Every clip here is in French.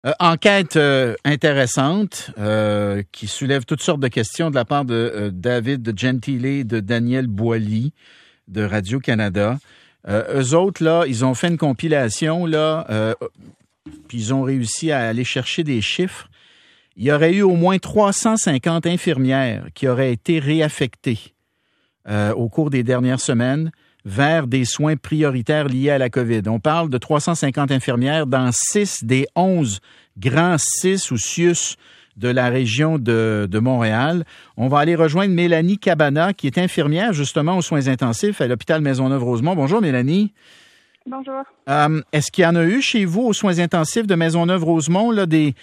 Enquête intéressante qui soulève toutes sortes de questions de la part de David Gentile et de Daniel Boily de Radio-Canada. Eux autres, là, ils ont fait une compilation, là, puis ils ont réussi à aller chercher des chiffres. Il y aurait eu au moins 350 infirmières qui auraient été réaffectées au cours des dernières semaines vers des soins prioritaires liés à la COVID. On parle de 350 infirmières dans 6 des 11 grands CIS ou CIUS de la région de Montréal. On va aller rejoindre Mélanie Cabana, qui est infirmière justement aux soins intensifs à l'hôpital Maisonneuve-Rosemont. Bonjour Mélanie. Bonjour. Est-ce qu'il y en a eu chez vous aux soins intensifs de Maisonneuve-Rosemont là, du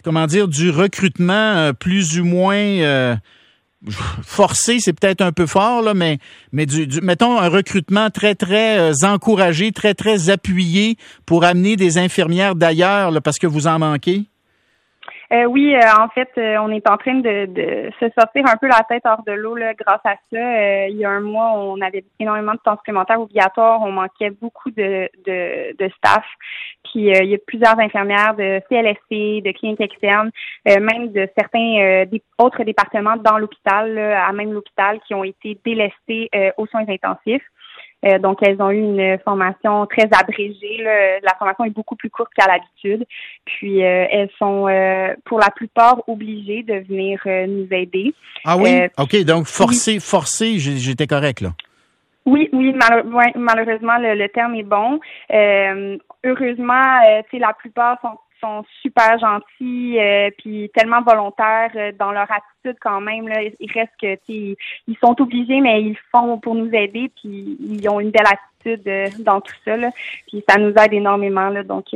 recrutement plus ou moins forcé, c'est peut-être un peu fort, là, mais mettons un recrutement très, très encouragé, très, très appuyé pour amener des infirmières d'ailleurs, là, parce que vous en manquez? Oui, en fait, on est en train de se sortir un peu la tête hors de l'eau là, grâce à ça. Il y a un mois, on avait énormément de temps supplémentaire obligatoire. On manquait beaucoup de staff. Puis il y a plusieurs infirmières de CLSC, de cliniques externes, même de certains autres départements dans l'hôpital, là, à même l'hôpital, qui ont été délestés aux soins intensifs. Donc, elles ont eu une formation très abrégée. Là. La formation est beaucoup plus courte qu'à l'habitude. Puis, elles sont, pour la plupart, obligées de venir nous aider. Ah oui? OK, donc forcé, j'étais correct, là. Oui, malheureusement, le terme est bon. Heureusement, la plupart sont super gentils puis tellement volontaires dans leur attitude quand même là. Il reste que ils sont obligés mais ils le font pour nous aider puis ils ont une belle attitude dans tout ça là. Puis ça nous aide énormément là donc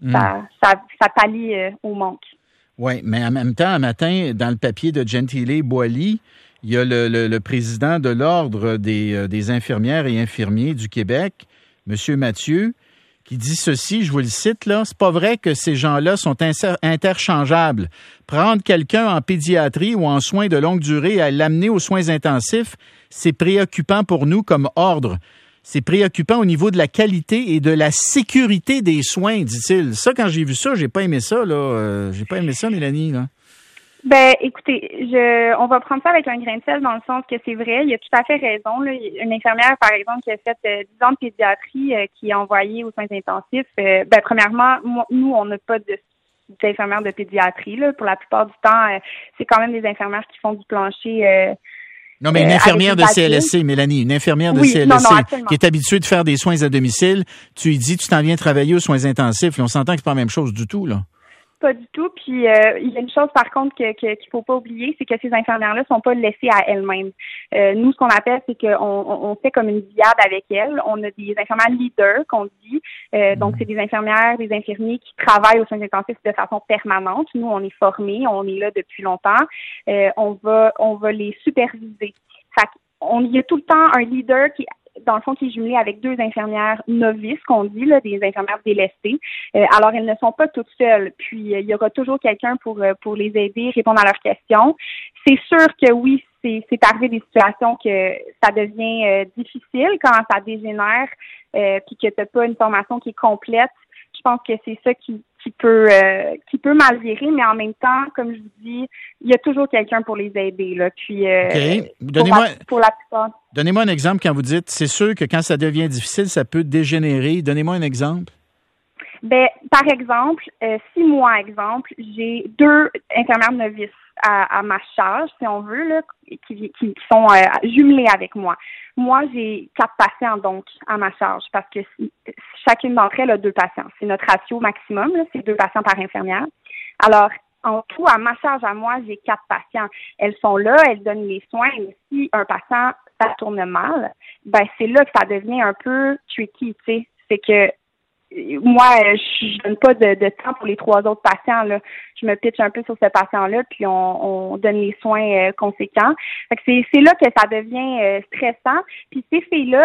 ça pallie au manque. Oui, mais en même temps, un matin dans le papier de Gentile Boily, il y a le président de l'Ordre des infirmières et infirmiers du Québec, M. Mathieu, qui dit ceci, je vous le cite, là, c'est pas vrai que ces gens-là sont interchangeables. Prendre quelqu'un en pédiatrie ou en soins de longue durée et l'amener aux soins intensifs, c'est préoccupant pour nous comme ordre. C'est préoccupant au niveau de la qualité et de la sécurité des soins, dit-il. Ça, quand j'ai vu ça, j'ai pas aimé ça, là. J'ai pas aimé ça, Mélanie, là. Ben, écoutez, on va prendre ça avec un grain de sel dans le sens que c'est vrai, il y a tout à fait raison. Là. Une infirmière, par exemple, qui a fait 10 ans de pédiatrie, qui est envoyée aux soins intensifs, premièrement, nous, on n'a pas d'infirmières de pédiatrie. Là. Pour la plupart du temps, c'est quand même des infirmières qui font du plancher. Non, mais une infirmière de CLSC, Mélanie, une infirmière de CLSC qui est habituée de faire des soins à domicile, tu lui dis, tu t'en viens travailler aux soins intensifs. Là, on s'entend que c'est pas la même chose du tout, là. Pas du tout. Puis il y a une chose par contre qu'il faut pas oublier, c'est que ces infirmières-là sont pas laissées à elles-mêmes. Nous, ce qu'on appelle, c'est qu'on fait comme une diade avec elles. On a des infirmières leaders qu'on dit. Donc, c'est des infirmières, des infirmiers qui travaillent aux soins intensifs de façon permanente. Nous, on est formés, on est là depuis longtemps. On va les superviser. Il y a tout le temps un leader qui dans le fond, qui est jumelé avec 2 infirmières novices, qu'on dit, là, des infirmières délestées. Alors, elles ne sont pas toutes seules. Puis, il y aura toujours quelqu'un pour les aider, répondre à leurs questions. C'est sûr que oui, c'est arrivé des situations que ça devient difficile quand ça dégénère, puis que tu n'as pas une formation qui est complète. Je pense que c'est ça qui peut mal virer, mais en même temps, comme je vous dis, il y a toujours quelqu'un pour les aider. Là. Puis, pour la plupart. Donnez-moi un exemple quand vous dites, c'est sûr que quand ça devient difficile, ça peut dégénérer. Donnez-moi un exemple. Ben, par exemple, si moi, j'ai 2 infirmières novices à ma charge, si on veut, là, qui sont jumelées avec moi. Moi, j'ai 4 patients, donc, à ma charge, parce que chacune d'entre elles a 2 patients. C'est notre ratio maximum, là, c'est 2 patients par infirmière. Alors, en tout, à ma charge, à moi, j'ai 4 patients. Elles sont là, elles donnent les soins, mais si un patient, ça tourne mal, ben, c'est là que ça devient un peu tricky, tu sais. C'est que, moi, je donne pas de temps pour les 3 autres patients, là. Je me pitche un peu sur ce patient-là, puis on donne les soins conséquents. Fait que c'est là que ça devient stressant. Puis ces filles-là,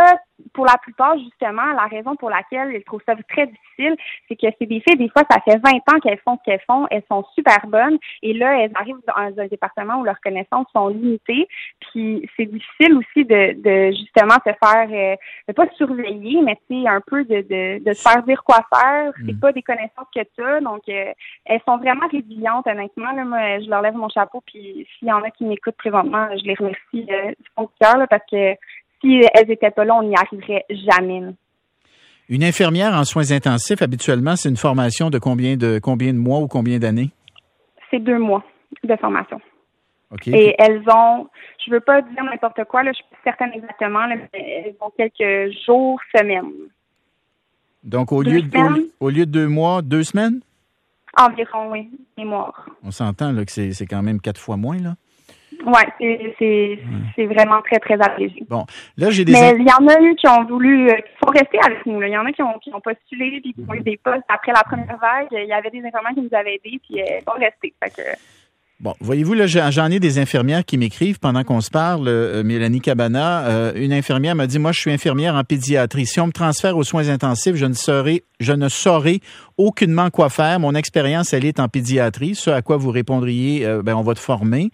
pour la plupart, justement, la raison pour laquelle ils trouvent ça très difficile, c'est que c'est des filles, des fois, ça fait 20 ans qu'elles font ce qu'elles font, elles sont super bonnes, et là, elles arrivent dans un département où leurs connaissances sont limitées, puis c'est difficile aussi de justement se faire, de pas surveiller, mais tu sais, un peu de se faire dire quoi faire, c'est pas des connaissances que tu as, donc elles sont vraiment résilientes, honnêtement, là, moi, je leur lève mon chapeau, puis s'il y en a qui m'écoutent présentement, je les remercie du fond du cœur, là, parce que si elles n'étaient pas là, on n'y arriverait jamais. Une infirmière en soins intensifs, habituellement, c'est une formation de combien de mois ou combien d'années? C'est 2 mois de formation. OK. Et elles ont, je veux pas dire n'importe quoi, là, je suis pas certaine exactement, là, mais elles ont quelques jours, semaines. Donc, au lieu de 2 mois, 2 semaines? Environ, oui, mémoire. On s'entend là que c'est quand même 4 fois moins, là. Oui, c'est vraiment très, très allégé. Bon, là, j'ai des... Mais il y en a eu qui ont voulu, qui sont restés avec nous, là. Il y en a qui ont postulé puis qui ont eu des postes après la première vague. Il y avait des infirmières qui nous avaient aidés puis ils sont restés. Fait que... Bon, voyez-vous, là, j'en ai des infirmières qui m'écrivent pendant qu'on se parle. Mélanie Cabana, une infirmière m'a dit, moi, je suis infirmière en pédiatrie. Si on me transfère aux soins intensifs, je ne saurais aucunement quoi faire. Mon expérience, elle est en pédiatrie. Ce à quoi vous répondriez, on va te former.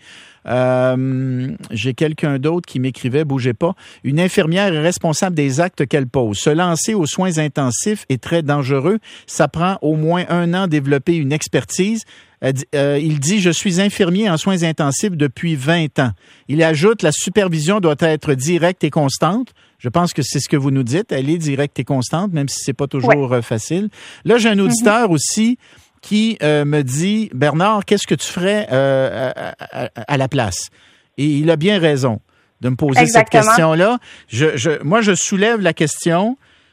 J'ai quelqu'un d'autre qui m'écrivait, bougez pas. Une infirmière est responsable des actes qu'elle pose. Se lancer aux soins intensifs est très dangereux. Ça prend au moins 1 an développer une expertise. Il dit, je suis infirmier en soins intensifs depuis 20 ans. Il ajoute, la supervision doit être directe et constante. Je pense que c'est ce que vous nous dites. Elle est directe et constante, même si c'est pas toujours facile. Là, j'ai un auditeur aussi qui me dit, Bernard, qu'est-ce que tu ferais à la place? Et il a bien raison de me poser cette question-là. Moi, je soulève la question,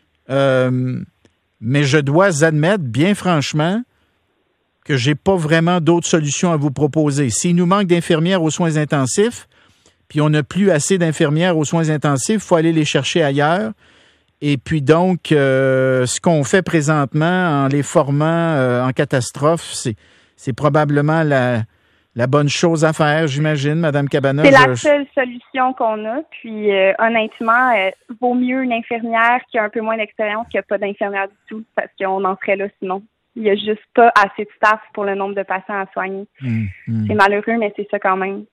mais je dois admettre, bien franchement, que j'ai pas vraiment d'autres solutions à vous proposer. S'il nous manque d'infirmières aux soins intensifs, puis on n'a plus assez d'infirmières aux soins intensifs, il faut aller les chercher ailleurs. Et puis donc, ce qu'on fait présentement en les formant en catastrophe, c'est probablement la bonne chose à faire, j'imagine, Madame Cabana. C'est la seule solution qu'on a. Puis honnêtement, vaut mieux une infirmière qui a un peu moins d'expérience qu'il n'y a pas d'infirmière du tout, parce qu'on en serait là sinon. Il n'y a juste pas assez de staff pour le nombre de patients à soigner. C'est malheureux, mais c'est ça quand même.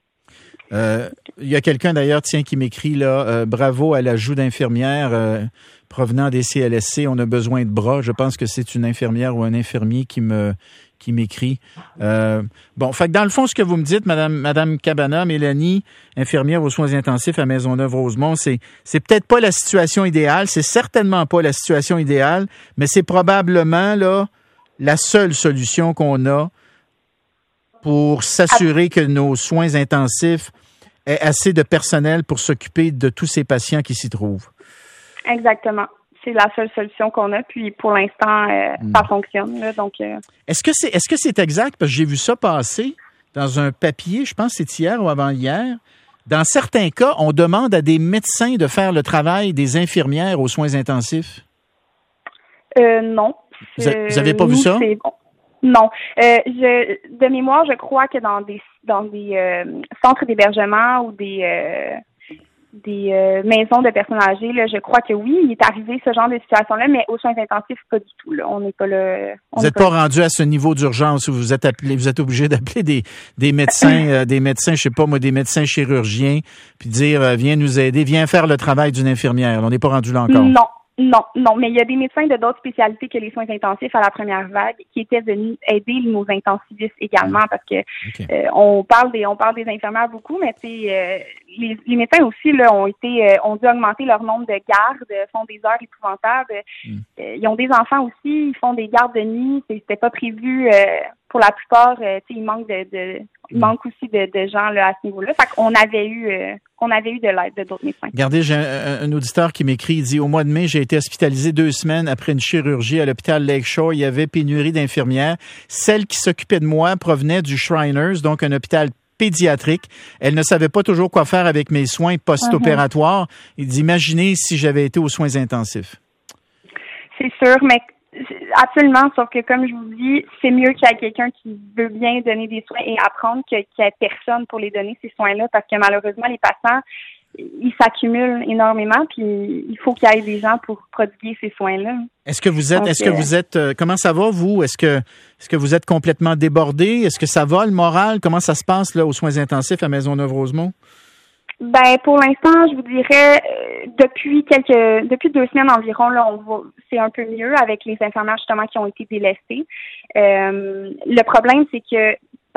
Il y a quelqu'un d'ailleurs, qui m'écrit là, bravo à l'ajout d'infirmières provenant des CLSC. On a besoin de bras. Je pense que c'est une infirmière ou un infirmier qui m'écrit. Fait que dans le fond, ce que vous me dites, Madame Cabana, Mélanie, infirmière aux soins intensifs à Maisonneuve-Rosemont, c'est peut-être pas la situation idéale. C'est certainement pas la situation idéale, mais c'est probablement là la seule solution qu'on a pour s'assurer que nos soins intensifs aient assez de personnel pour s'occuper de tous ces patients qui s'y trouvent. Exactement. C'est la seule solution qu'on a, puis pour l'instant, ça fonctionne. Là, donc, Est-ce que c'est exact? Parce que j'ai vu ça passer dans un papier, je pense que c'est hier ou avant-hier. Dans certains cas, on demande à des médecins de faire le travail des infirmières aux soins intensifs. Non. Vous n'avez pas vu ça? Bon. Non. De mémoire, je crois que dans des centres d'hébergement ou des maisons de personnes âgées, là, je crois que oui, il est arrivé ce genre de situation-là, mais aux soins intensifs, pas du tout. Là. On n'est pas là. Vous n'êtes pas rendu à ce niveau d'urgence où vous êtes obligé d'appeler des médecins, je sais pas moi, des médecins chirurgiens, puis dire viens nous aider, viens faire le travail d'une infirmière. On n'est pas rendu là encore. Non, mais il y a des médecins de d'autres spécialités que les soins intensifs à la première vague qui étaient venus aider nos intensivistes également parce que on parle des infirmières beaucoup, mais les médecins aussi là ont dû augmenter leur nombre de gardes, font des heures épouvantables. Ils ont des enfants aussi, ils font des gardes de nuit, c'était pas prévu pour la plupart, il manque aussi de gens là à ce niveau-là. Fait qu'on avait eu de l'aide de d'autres médecins. Regardez, j'ai un auditeur qui m'écrit, il dit, au mois de mai, j'ai été hospitalisé 2 semaines après une chirurgie à l'hôpital Lakeshore. Il y avait pénurie d'infirmières. Celle qui s'occupait de moi provenait du Shriners, donc un hôpital pédiatrique. Elle ne savait pas toujours quoi faire avec mes soins post-opératoires. Il dit, imaginez si j'avais été aux soins intensifs. C'est sûr, mais absolument, sauf que comme je vous dis, c'est mieux qu'il y ait quelqu'un qui veut bien donner des soins et apprendre qu'il n'y ait personne pour les donner, ces soins-là, parce que malheureusement, les patients, il s'accumule énormément, puis il faut qu'il y ait des gens pour prodiguer ces soins-là. Est-ce que vous êtes, comment ça va, vous? Est-ce que vous êtes complètement débordé? Est-ce que ça va, le moral? Comment ça se passe, là, aux soins intensifs à Maisonneuve-Rosemont? Ben, pour l'instant, je vous dirais, depuis 2 semaines environ, là, c'est un peu mieux avec les infirmières, justement, qui ont été délestées. Le problème, c'est que,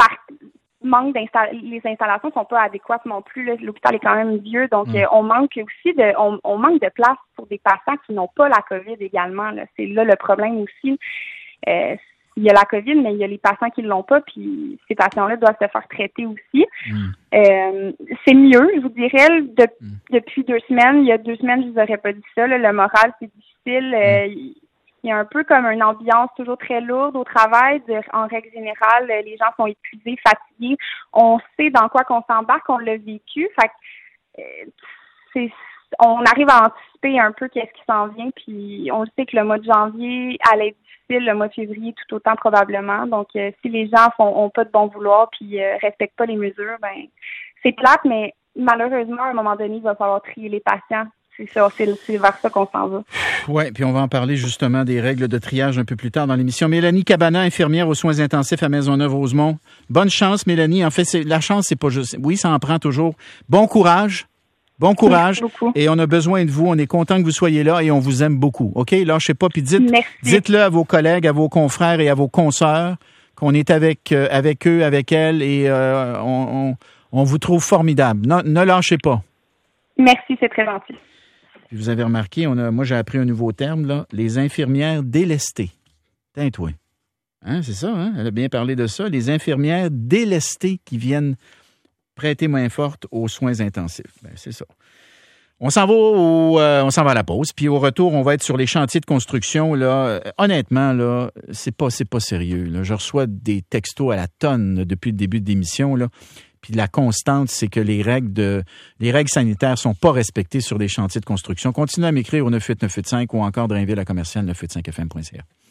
les installations sont pas adéquates non plus. Là. L'hôpital est quand même vieux, donc on manque aussi on manque de place pour des patients qui n'ont pas la COVID également. Là. C'est là le problème aussi. Il y a la COVID, mais il y a les patients qui ne l'ont pas, puis ces patients-là doivent se faire traiter aussi. C'est mieux, je vous dirais, depuis 2 semaines. Il y a 2 semaines, je vous aurais pas dit ça. Là, le moral, c'est difficile. Il y a un peu comme une ambiance toujours très lourde au travail. En règle générale, les gens sont épuisés, fatigués. On sait dans quoi qu'on s'embarque, on l'a vécu. Fait que on arrive à anticiper un peu qu'est-ce qui s'en vient. Puis on sait que le mois de janvier allait être difficile, le mois de février tout autant probablement. Donc si les gens ont pas de bon vouloir puis respectent pas les mesures, ben c'est plate, mais malheureusement à un moment donné, il va falloir trier les patients. C'est ça, c'est vers ça qu'on s'en va. Oui, puis on va en parler justement des règles de triage un peu plus tard dans l'émission. Mélanie Cabana, infirmière aux soins intensifs à Maisonneuve-Rosemont. Bonne chance, Mélanie. En fait, la chance, c'est pas juste... Oui, ça en prend toujours. Bon courage. Bon courage. Et on a besoin de vous. On est content que vous soyez là et on vous aime beaucoup. OK? Lâchez pas. Puis dites-le à vos collègues, à vos confrères et à vos consoeurs qu'on est avec eux, avec elles et on vous trouve formidable. Ne lâchez pas. Merci, c'est très gentil. Puis vous avez remarqué, moi j'ai appris un nouveau terme, là, les infirmières délestées. Tain-toi. Hein, c'est ça, hein? Elle a bien parlé de ça. Les infirmières délestées qui viennent prêter main forte aux soins intensifs. Ben, c'est ça. On s'en va à la pause, puis au retour, on va être sur les chantiers de construction. Là, honnêtement, là, c'est pas sérieux. Là. Je reçois des textos à la tonne depuis le début de l'émission, là. Puis la constante, c'est que les règles sanitaires sont pas respectées sur des chantiers de construction. Continuez à m'écrire au 98985 ou encore Drainville à commercial 985fm.ca.